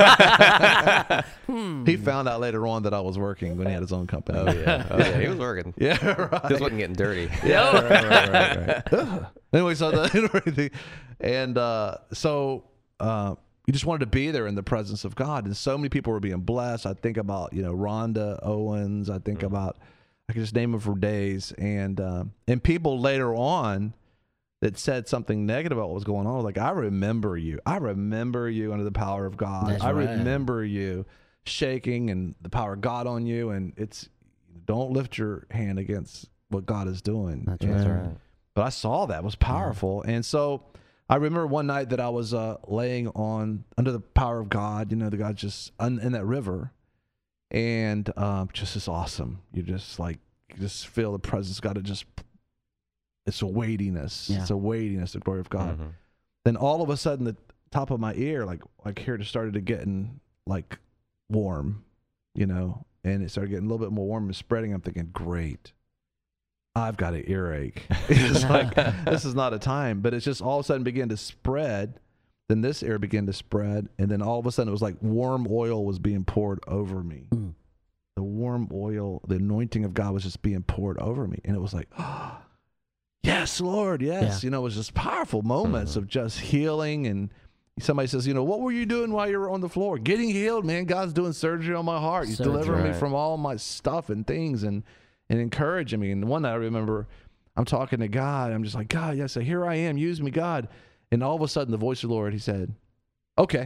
yeah. hmm. He found out later on that I was working when he had his own company. Oh, yeah. Oh, yeah. He was working. Yeah, right. Just wasn't getting dirty. Yeah, right, right, right, right. Anyway, so the, and uh, so uh, you just wanted to be there in the presence of God. And so many people were being blessed. I think about, you know, Rhonda Owens. I think mm-hmm. about, I could just name them for days. And uh, and people later on that said something negative about what was going on, like, I remember you. I remember you under the power of God. That's I right. remember you shaking and the power of God on you. And it's, don't lift your hand against what God is doing. That's and, right. But I saw that. It was powerful. Yeah. And so I remember one night that I was uh, laying on, under the power of God, you know, the God just un, in that river. And um, just is awesome. You just like, you just feel the presence of God. It just, it's a weightiness. Yeah. It's a weightiness, the glory of God. Mm-hmm. Then all of a sudden, the top of my ear, like, like here, just started to getting like warm, you know, and it started getting a little bit more warm and spreading. I'm thinking, great, I've got an earache. It's like, this is not a time, but it's just all of a sudden began to spread. Then this air began to spread, and then all of a sudden it was like warm oil was being poured over me. Mm. The warm oil, the anointing of God was just being poured over me, and it was like, oh, yes, Lord, yes. Yeah. You know, it was just powerful moments mm-hmm. of just healing. And somebody says, you know, what were you doing while you were on the floor? Getting healed, man. God's doing surgery on my heart. He's Surgery. delivering Right. me from all my stuff and things, and and encouraging me. And one night I remember I'm talking to God. I'm just like, God, yes, so here I am. Use me, God. And all of a sudden, the voice of the Lord, he said, okay.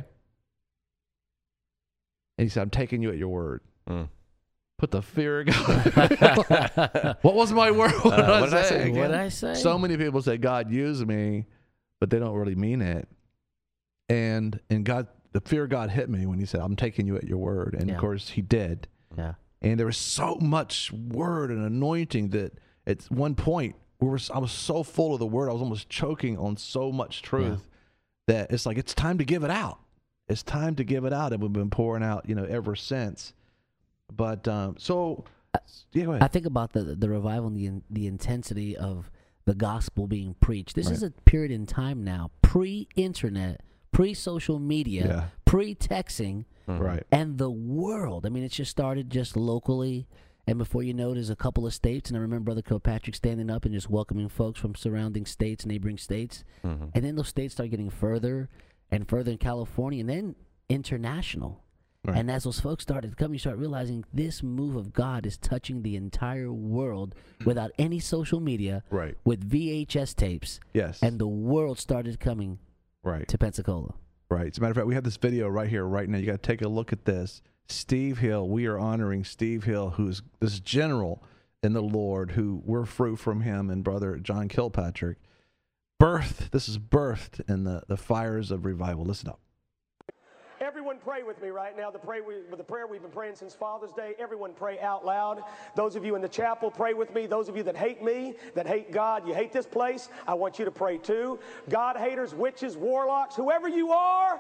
And he said, I'm taking you at your word. Mm. Put the fear of God. What was my word? What, uh, did, I what did I say? What did I say? So many people say, God, use me, but they don't really mean it. And and God, the fear of God hit me when he said, I'm taking you at your word. And, yeah. of course, he did. Yeah. And there was so much word and anointing that at one point, We were, I was so full of the word, I was almost choking on so much truth yeah. that it's like, it's time to give it out. It's time to give it out. And we've been pouring out, you know, ever since. But um, so, yeah, go ahead. I think about the the revival and the, the intensity of the gospel being preached. This right. is a period in time now, pre-internet, pre-social media, yeah. pre-texting, mm-hmm. right. and the world. I mean, it's just started just locally. And before you know it, there's a couple of states, and I remember Brother Kilpatrick standing up and just welcoming folks from surrounding states, neighboring states. Mm-hmm. And then those states start getting further and further in California, and then international. Right. And as those folks started to come, you start realizing this move of God is touching the entire world without any social media, right. with V H S tapes. Yes. And the world started coming right. to Pensacola. Right. As a matter of fact, we have this video right here, right now. You got to take a look at this. Steve Hill, we are honoring Steve Hill, who's this general in the Lord, who we're fruit from him, and Brother John Kilpatrick. Birthed, this is birthed in the, the fires of revival. Listen up. Everyone pray with me right now. The, pray we, the prayer we've been praying since Father's Day. Everyone pray out loud. Those of you in the chapel, pray with me. Those of you that hate me, that hate God, you hate this place, I want you to pray too. God haters, witches, warlocks, whoever you are,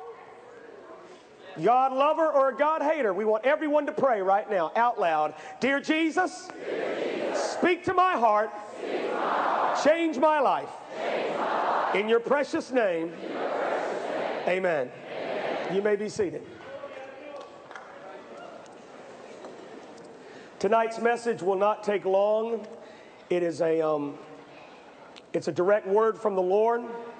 God lover or a God hater, we want everyone to pray right now, out loud. Dear Jesus, Dear Jesus speak to my heart, to my heart. Change, my life. Change my life. In your precious name, In your precious name. Amen. Amen. You may be seated. Tonight's message will not take long. It is a, um, it's a direct word from the Lord.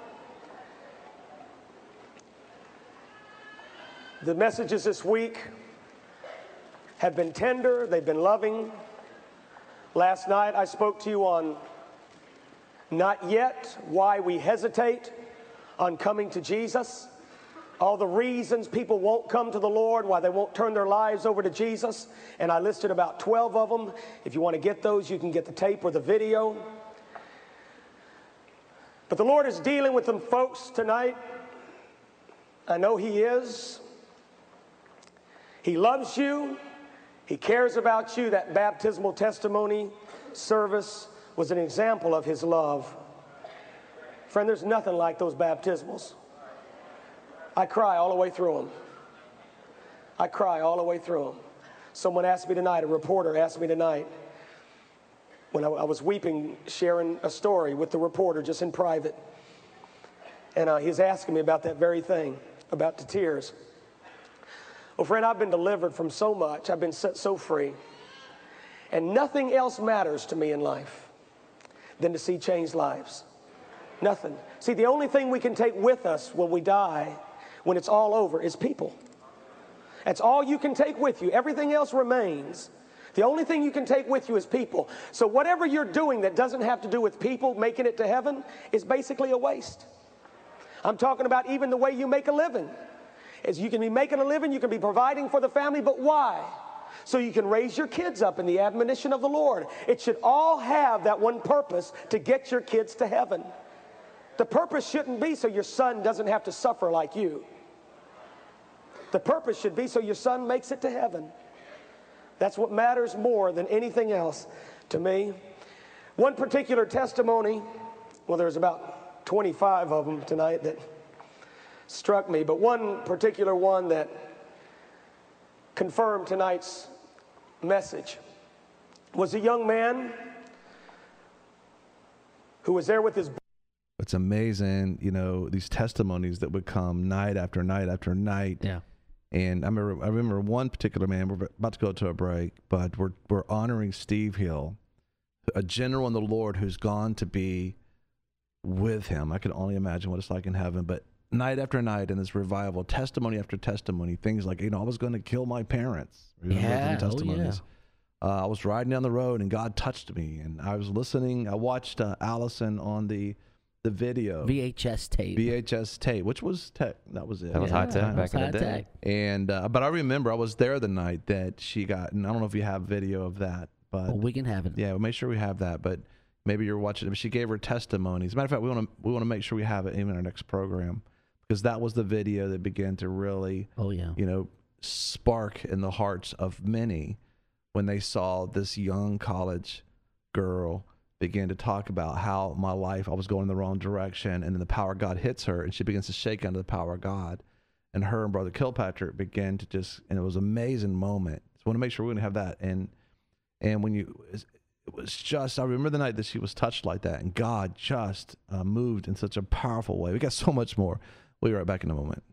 The messages this week have been tender, they've been loving. Last night I spoke to you on not yet, why we hesitate on coming to Jesus. All the reasons people won't come to the Lord, why they won't turn their lives over to Jesus. And I listed about twelve of them. If you want to get those, you can get the tape or the video. But the Lord is dealing with them folks tonight. I know He is. He loves you. He cares about you. That baptismal testimony service was an example of His love. Friend, there's nothing like those baptismals. I cry all the way through them. I cry all the way through them. Someone asked me tonight, a reporter asked me tonight, when I, I was weeping, sharing a story with the reporter just in private. And uh, he's asking me about that very thing, about the tears. Well, friend, I've been delivered from so much. I've been set so free. And nothing else matters to me in life than to see changed lives. Nothing. See, the only thing we can take with us when we die, when it's all over, is people. That's all you can take with you. Everything else remains. The only thing you can take with you is people. So whatever you're doing that doesn't have to do with people making it to heaven is basically a waste. I'm talking about even the way you make a living. As you can be making a living, you can be providing for the family, but why? So you can raise your kids up in the admonition of the Lord. It should all have that one purpose, to get your kids to heaven. The purpose shouldn't be so your son doesn't have to suffer like you. The purpose should be so your son makes it to heaven. That's what matters more than anything else to me. One particular testimony, well, there's about twenty-five of them tonight that struck me, but one particular one that confirmed tonight's message was a young man who was there with his. It's amazing, you know, these testimonies that would come night after night after night. Yeah. And I remember, I remember one particular man. We're about to go to a break, but we're we're honoring Steve Hill, a general in the Lord who's gone to be with Him. I can only imagine what it's like in heaven. But night after night in this revival, testimony after testimony, things like, you know, I was going to kill my parents. Yeah, testimonies. Oh, yeah. Uh, I was riding down the road and God touched me, and I was listening. I watched uh, Allison on the the video V H S tape. V H S tape, which was tech. That was it. That was Yeah, high tech that back was in the high day. tech. And uh, but I remember I was there the night that she got, and I don't know if you have video of that, but Well, we can have it. yeah, we'll make sure we have that. But maybe you're watching it. But she gave her testimonies. As a matter of fact, we want to we want to make sure we have it even in our next program, because that was the video that began to really, Oh, yeah. you know, spark in the hearts of many when they saw this young college girl begin to talk about how my life, I was going in the wrong direction, and then the power of God hits her, and she begins to shake under the power of God. And her and Brother Kilpatrick began to just, and it was an amazing moment. So I want to make sure we're going to have that. And and when you, it was just, I remember the night that she was touched like that, and God just uh, moved in such a powerful way. We got so much more. We'll be right back in a moment.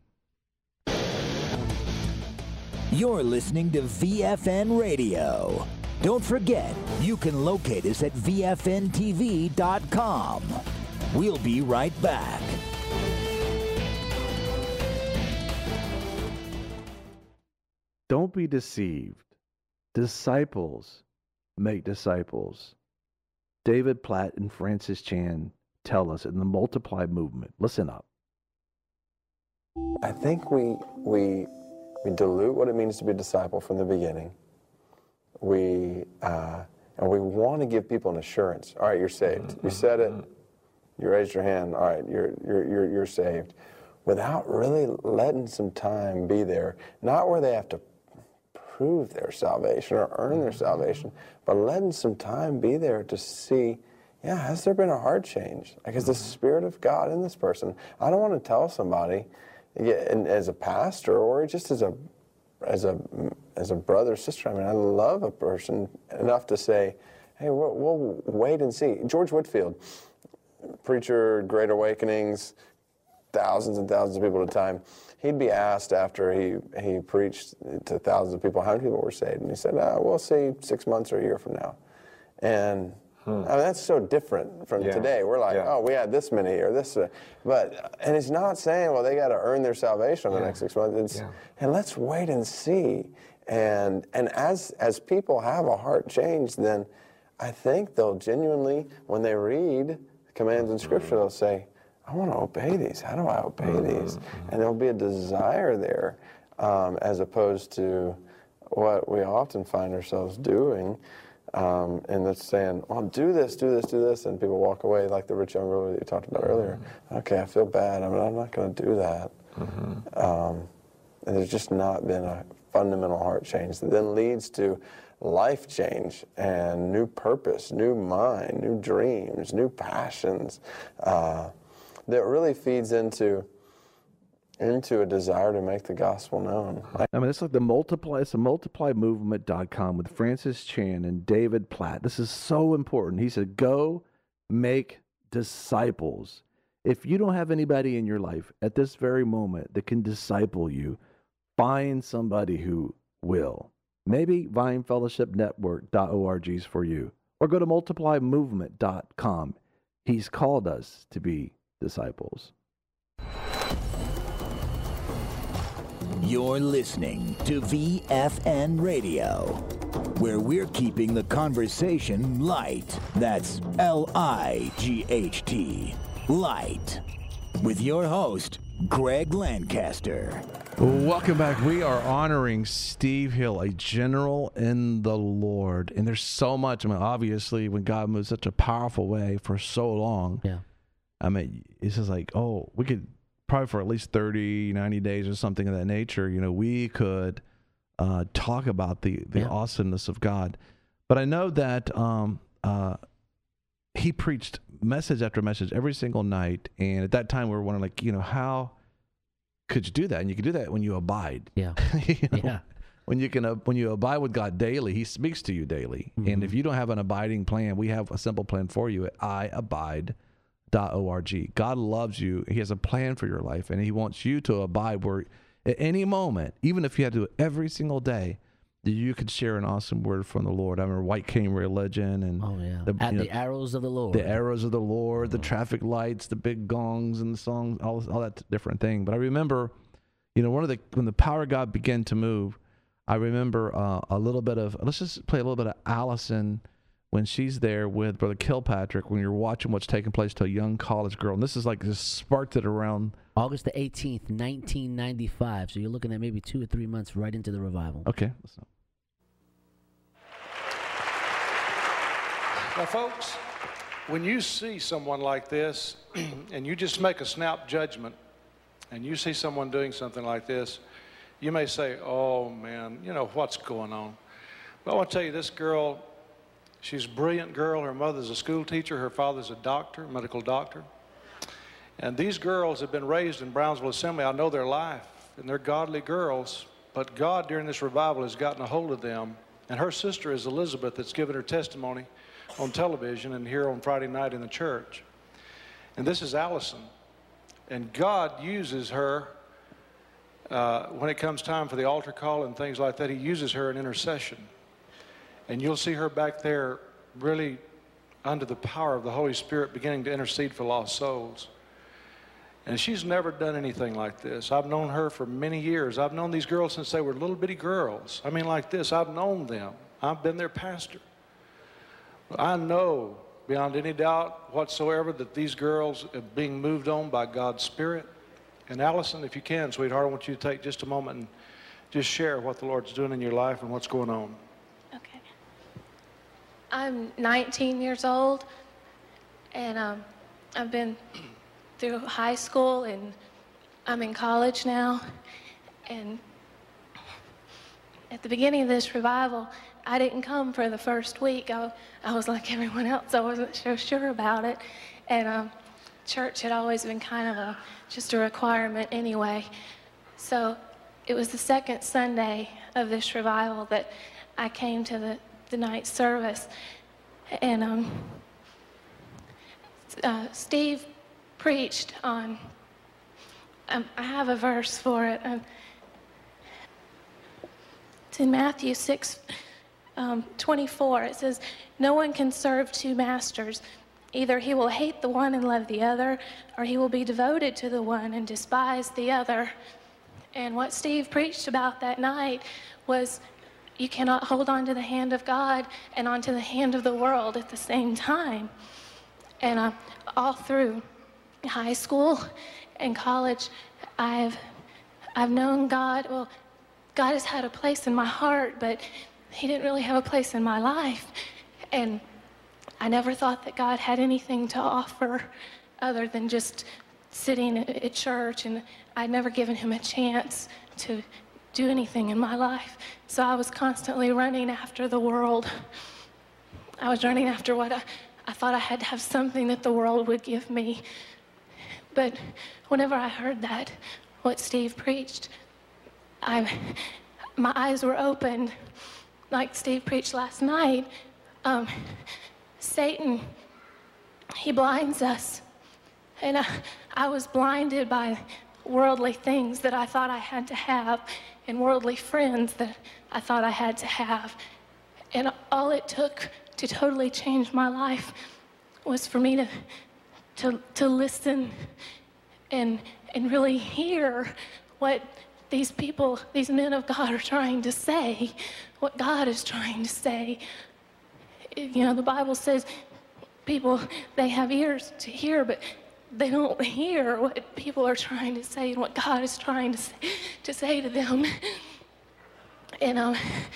You're listening to V F N Radio. Don't forget, you can locate us at V F N T V dot com. We'll be right back. Don't be deceived. Disciples make disciples. David Platt and Francis Chan tell us in the Multiply movement. Listen up. I think we we we dilute what it means to be a disciple from the beginning. We uh, and we want to give people an assurance. All right, you're saved. Mm-hmm. You said it. You raised your hand. All right, you're you're you're you're saved, without really letting some time be there. Not where they have to prove their salvation or earn their salvation, but letting some time be there to see. Yeah, has there been a heart change? Like, is the Spirit of God in this person? I don't want to tell somebody, and as a pastor or just as a as a as a brother or sister. I mean, I love a person enough to say, hey, we'll, we'll wait and see. George Whitefield, preacher, Great Awakenings, thousands and thousands of people at a time. He'd be asked after he he preached to thousands of people, how many people were saved? And he said, oh, we'll see six months or a year from now. And Hmm. I mean, that's so different from Yeah. today. We're like, Yeah. oh, we had this many or this, uh, but and it's not saying, well, they got to earn their salvation in the Yeah. next six months. It's, Yeah. and let's wait and see. And and as as people have a heart change, then I think they'll genuinely, when they read commands in Scripture, they'll say, I want to obey these. How do I obey Mm-hmm. these? And there'll be a desire there, um, as opposed to what we often find ourselves doing. Um, and that's saying, well, do this, do this, do this, and people walk away like the rich young ruler that you talked about earlier. Okay, I feel bad. I mean, I'm not going to do that. Mm-hmm. Um, and there's just not been a fundamental heart change that then leads to life change and new purpose, new mind, new dreams, new passions, uh, that really feeds into into a desire to make the gospel known. I mean, it's like the multiply. It's a multiply movement dot com with Francis Chan and David Platt. This is so important. He said, "Go make disciples." If you don't have anybody in your life at this very moment that can disciple you, find somebody who will. Maybe Vine Fellowship Network dot org is for you, or go to multiply movement dot com. He's called us to be disciples. You're listening to V F N Radio, where we're keeping the conversation light. That's L I G H T, light. With your host, Greg Lancaster. Welcome back. We are honoring Steve Hill, a general in the Lord. And there's so much. I mean, obviously, when God moves such a powerful way for so long, yeah. I mean, it's just like, oh, we could probably for at least thirty, ninety days or something of that nature, you know, we could uh, talk about the, the Yeah. awesomeness of God. But I know that um, uh, he preached message after message every single night. And at that time, we were wondering, like, you know, how could you do that? And you can do that when you abide. Yeah. You know, Yeah. When you can, uh, when you abide with God daily, He speaks to you daily. Mm-hmm. And if you don't have an abiding plan, we have a simple plan for you at I abide dot org. God loves you. He has a plan for your life, and He wants you to abide where at any moment, even if you had to do it every single day, that you could share an awesome word from the Lord. I remember White Cane Religion and Oh, yeah. the, At you the know, arrows of the Lord. the arrows of the Lord, the traffic lights, the big gongs and the songs, all, all that different thing. But I remember, you know, one of the, when the power of God began to move, I remember uh, a little bit of, let's just play a little bit of Allison when she's there with Brother Kilpatrick, when you're watching what's taking place to a young college girl. And this is like, just sparked it around. August the eighteenth, nineteen ninety-five. So you're looking at maybe two or three months right into the revival. Okay. Now, folks, when you see someone like this and you just make a snap judgment and you see someone doing something like this, you may say, oh, man, you know, what's going on? But I want to tell you, this girl, she's a brilliant girl. Her mother's a school teacher. Her father's a doctor, medical doctor. And these girls have been raised in Brownsville Assembly. I know their life, and they're godly girls. But God, during this revival, has gotten a hold of them. And her sister is Elizabeth, that's given her testimony on television and here on Friday night in the church. And this is Allison. And God uses her uh, when it comes time for the altar call and things like that. He uses her in intercession. And you'll see her back there really under the power of the Holy Spirit beginning to intercede for lost souls. And she's never done anything like this. I've known her for many years. I've known these girls since they were little bitty girls. I mean, like this, I've known them. I've been their pastor. I know beyond any doubt whatsoever that these girls are being moved on by God's Spirit. And Allison, if you can, sweetheart, I want you to take just a moment and just share what the Lord's doing in your life and what's going on. Okay. I'm nineteen years old, and um, I've been through high school, and I'm in college now. And at the beginning of this revival, I didn't come for the first week. I, I was like everyone else. I wasn't so sure about it. And um, church had always been kind of a, just a requirement anyway. So it was the second Sunday of this revival that I came to the, the night service. And um, uh, Steve preached on, um, I have a verse for it. Um, it's in Matthew six, um, twenty-four, it says, "No one can serve two masters. Either he will hate the one and love the other, or he will be devoted to the one and despise the other." And what Steve preached about that night was you cannot hold on to the hand of God and onto the hand of the world at the same time. And uh, all through high school and college, I've I've known God. Well, God has had a place in my heart, but he didn't really have a place in my life. And I never thought that God had anything to offer other than just sitting at church, and I'd never given him a chance to do anything in my life. So I was constantly running after the world. I was running after what I, I thought I had to have something that the world would give me. But whenever I heard that, what Steve preached, I, my eyes were opened, like Steve preached last night. Um, Satan, he blinds us. And I, I was blinded by worldly things that I thought I had to have, and worldly friends that I thought I had to have. And all it took to totally change my life was for me to to, to listen and and really hear what these people, these men of God are trying to say, what God is trying to say. You know, the Bible says people, they have ears to hear, but they don't hear what people are trying to say and what God is trying to say to, say to them. And um,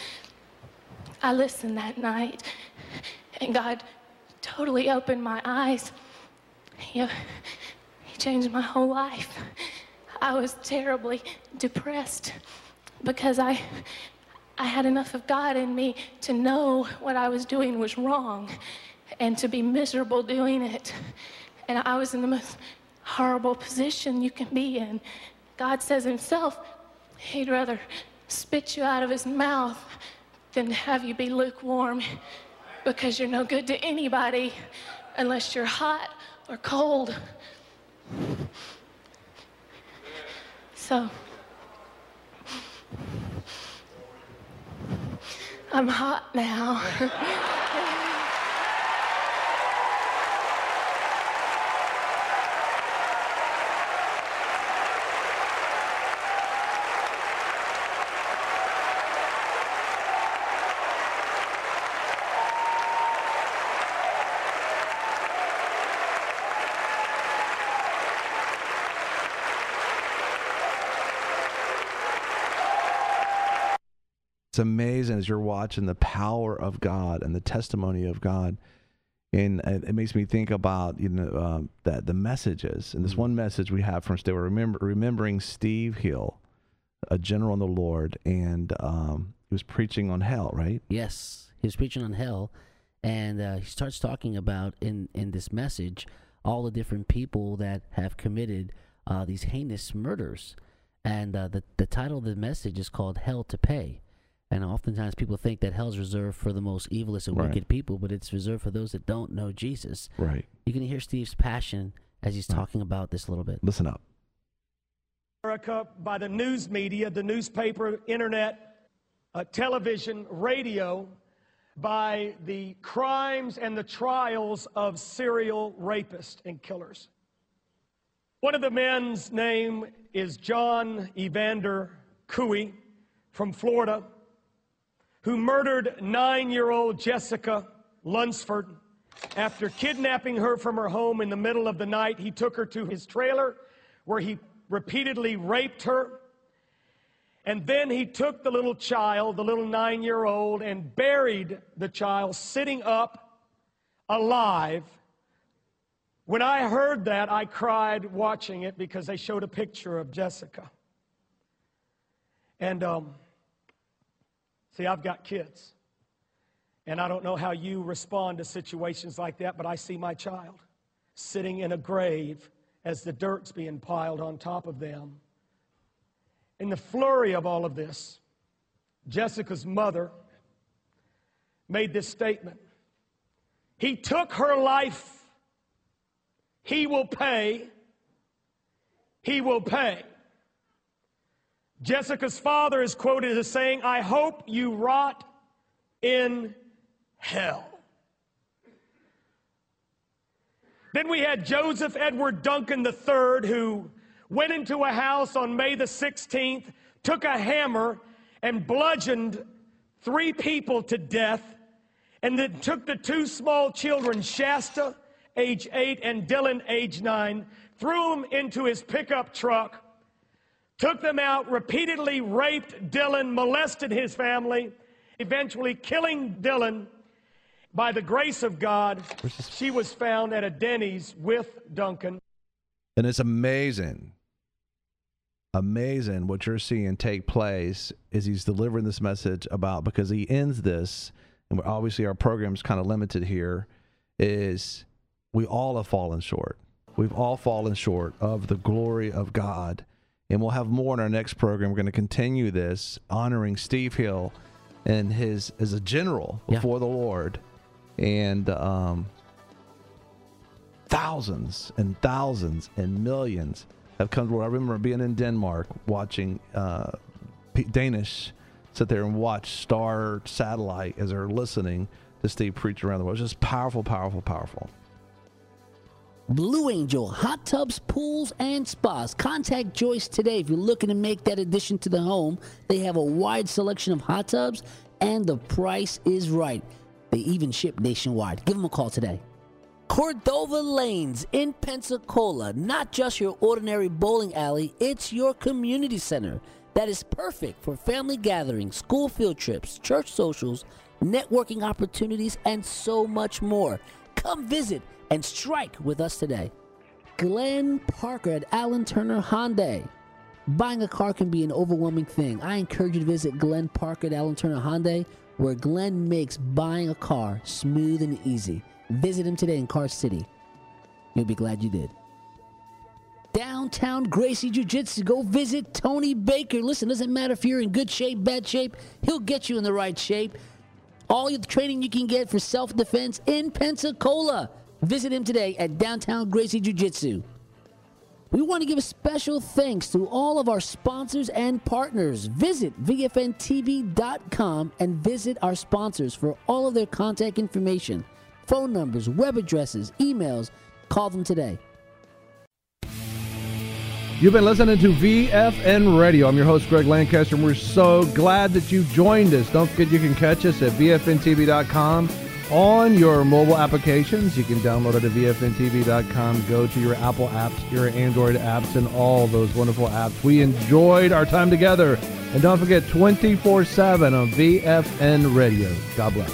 I listened that night, and God totally opened my eyes. He, he changed my whole life. I was terribly depressed because I, I had enough of God in me to know what I was doing was wrong and to be miserable doing it. And I was in the most horrible position you can be in. God says himself, he'd rather spit you out of his mouth than have you be lukewarm, because you're no good to anybody unless you're hot or cold. So, I'm hot now. It's amazing as you're watching the power of God and the testimony of God, and it makes me think about you know um, that the messages. And this one message we have from Steve, remember remembering Steve Hill, a general in the Lord, and um, he was preaching on hell, right? Yes, he was preaching on hell, and uh, he starts talking about in in this message all the different people that have committed uh, these heinous murders, and uh, the the title of the message is called "Hell to Pay." And oftentimes people think that hell's reserved for the most evilest and Right. wicked people, but it's reserved for those that don't know Jesus. Right. You can hear Steve's passion as he's talking about this a little bit. Listen up. America by the news media, the newspaper, internet, uh, television, radio, by the crimes and the trials of serial rapists and killers. One of the men's name is John Evander Cooey from Florida, who murdered nine-year-old Jessica Lunsford. After kidnapping her from her home in the middle of the night, he took her to his trailer where he repeatedly raped her. And then he took the little child, the little nine-year-old, and buried the child sitting up, alive. When I heard that, I cried watching it because they showed a picture of Jessica. And, um, see, I've got kids. And I don't know how you respond to situations like that, but I see my child sitting in a grave as the dirt's being piled on top of them. In the flurry of all of this, Jessica's mother made this statement. He took her life. He will pay. He will pay. Jessica's father is quoted as saying, "I hope you rot in hell. Then we had Joseph Edward Duncan the third, who went into a house on May the sixteenth, took a hammer and bludgeoned three people to death, and then took the two small children, Shasta, age eight, and Dylan, age nine, threw them into his pickup truck, took them out, repeatedly raped Dylan, molested his family, eventually killing Dylan. By the grace of God, she was found at a Denny's with Duncan. And it's amazing, amazing what you're seeing take place as he's delivering this message about, because he ends this, and we're, obviously our program's kind of limited here, is we all have fallen short. We've all fallen short of the glory of God. And we'll have more in our next program. We're going to continue this, honoring Steve Hill and his as a general before yeah. the Lord. And um, thousands and thousands and millions have come to. I remember being in Denmark watching uh, P- Danish sit there and watch Star Satellite as they're listening to Steve preach around the world. It's just powerful, powerful, powerful. Blue Angel, hot tubs, pools, and spas. Contact Joyce today if you're looking to make that addition to the home. They have a wide selection of hot tubs, and the price is right. They even ship nationwide. Give them a call today. Cordova Lanes in Pensacola. Not just your ordinary bowling alley, it's your community center that is perfect for family gatherings, school field trips, church socials, networking opportunities, and so much more. Come visit and strike with us today. Glenn Parker at Allen Turner Hyundai. Buying a car can be an overwhelming thing. I encourage you to visit Glenn Parker at Allen Turner Hyundai, where Glenn makes buying a car smooth and easy. Visit him today in Car City. You'll be glad you did. Downtown Gracie Jiu-Jitsu. Go visit Tony Baker. Listen, doesn't matter if you're in good shape, bad shape, he'll get you in the right shape. All the training you can get for self-defense in Pensacola. Visit him today at Downtown Gracie Jiu-Jitsu. We want to give a special thanks to all of our sponsors and partners. Visit V F N T V dot com and visit our sponsors for all of their contact information, phone numbers, web addresses, emails. Call them today. You've been listening to V F N Radio. I'm your host, Greg Lancaster, and we're so glad that you joined us. Don't forget you can catch us at V F N T V dot com. On your mobile applications, you can download it at V F N T V dot com. Go to your Apple apps, your Android apps, and all those wonderful apps. We enjoyed our time together. And don't forget, twenty-four seven on V F N Radio. God bless.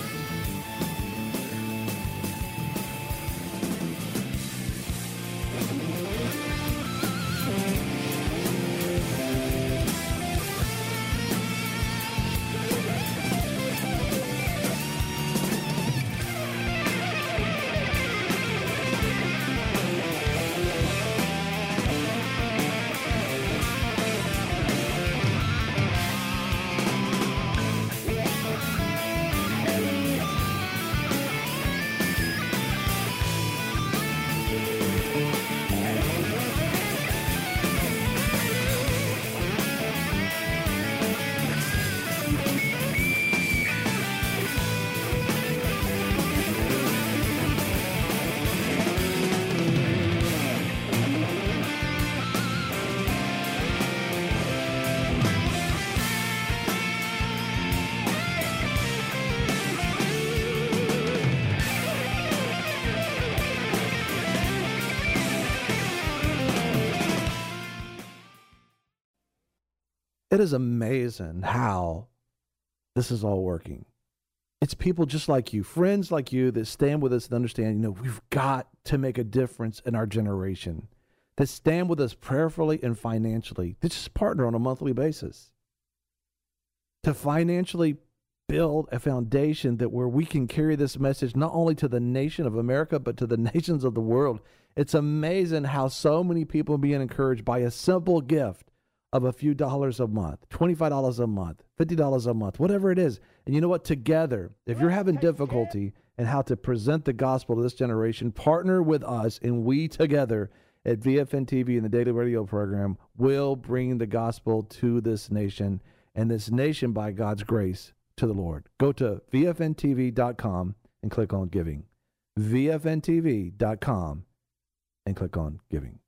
It is amazing how this is all working. It's people just like you, friends like you, that stand with us and understand, you know, we've got to make a difference in our generation, that stand with us prayerfully and financially, that just partner on a monthly basis, to financially build a foundation that where we can carry this message not only to the nation of America, but to the nations of the world. It's amazing how so many people are being encouraged by a simple gift of a few dollars a month, twenty-five dollars a month, fifty dollars a month, whatever it is. And you know what? Together, if you're having difficulty in how to present the gospel to this generation, partner with us, and we together at V F N T V and the Daily Radio program will bring the gospel to this nation, and this nation, by God's grace, to to the Lord. Go to V F N T V dot com and click on giving. V F N T V dot com and click on giving.